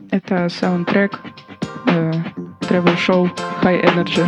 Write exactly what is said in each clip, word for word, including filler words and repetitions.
Это саундтрек э, тревел-шоу High Energy.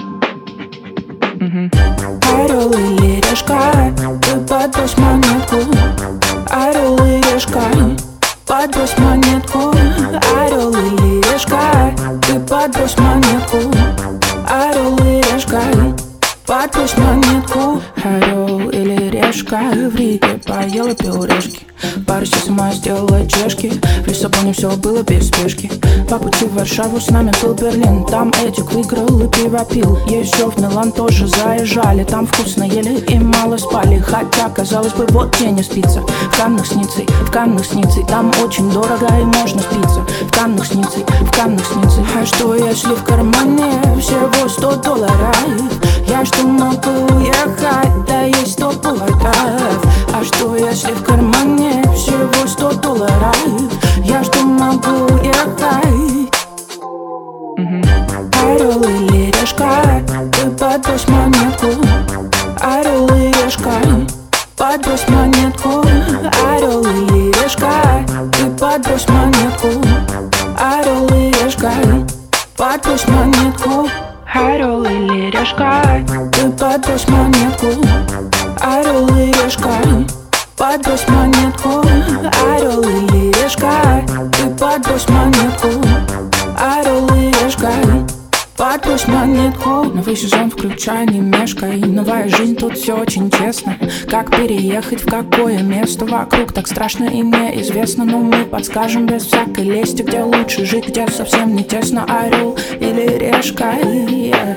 Угу. Орел или решка, ты подбрось монетку. Орел и решка, подбрось монетку. Орел или решка, ты подбрось монетку. Орел и решка, подбрось монетку. Орел или решка, в Риге поела пюрешки. Пару сама сделала чешки. В Лиссабоне все было без спешки. По пути в Варшаву с нами был Берлин. Там Эдик выиграл и пиво пил. Еще в Милан тоже заезжали. Там вкусно ели и мало спали. Хотя, казалось бы, вот где не спится. В Каннах с Ниццей, в Каннах с Ниццей. Там очень дорого и можно спиться. В Каннах с Ниццей, в Каннах с Ниццей. А что если в кармане всего сто долларов? Я что могу ехать, да есть сто поводов. А что если в кармане всего сто долларов? Я что могу ехать? Mm-hmm. Орел или решка, ты подбрось монетку. Орел и решка, подбрось монетку. Орел и решка, ты подбрось монетку. Орел и решка, подбрось монетку. Орел или решка, ты подбрось монетку. Орел и решка, подбрось монетку. Орел и решка, ты подбрось монетку. Орел и решка, подбрось монетку. Новый сезон включай, не мешкай. Новая жизнь, тут все очень честно. Как переехать, в какое место вокруг так страшно и неизвестно. Но мы подскажем без всякой лести, где лучше жить, где совсем не тесно. Орел или решка, yeah.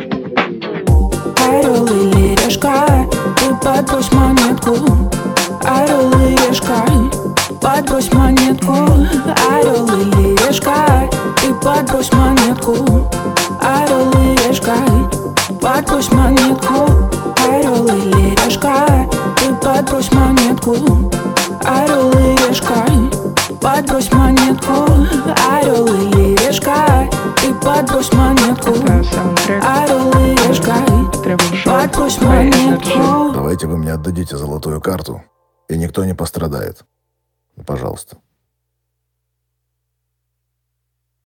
Орел или решка, ты подбрось монетку. Орел и решка, подбрось монетку. Орел или решка, ты подбрось монетку. Орел и решка, подбрось монетку. Орел или решка, ты подбрось монетку. Орел и решка, подбрось монетку. Орел и решка, ты подбрось монетку. Орел и решка, подбрось монетку. Давайте вы мне отдадите золотую карту, и никто не пострадает. Пожалуйста.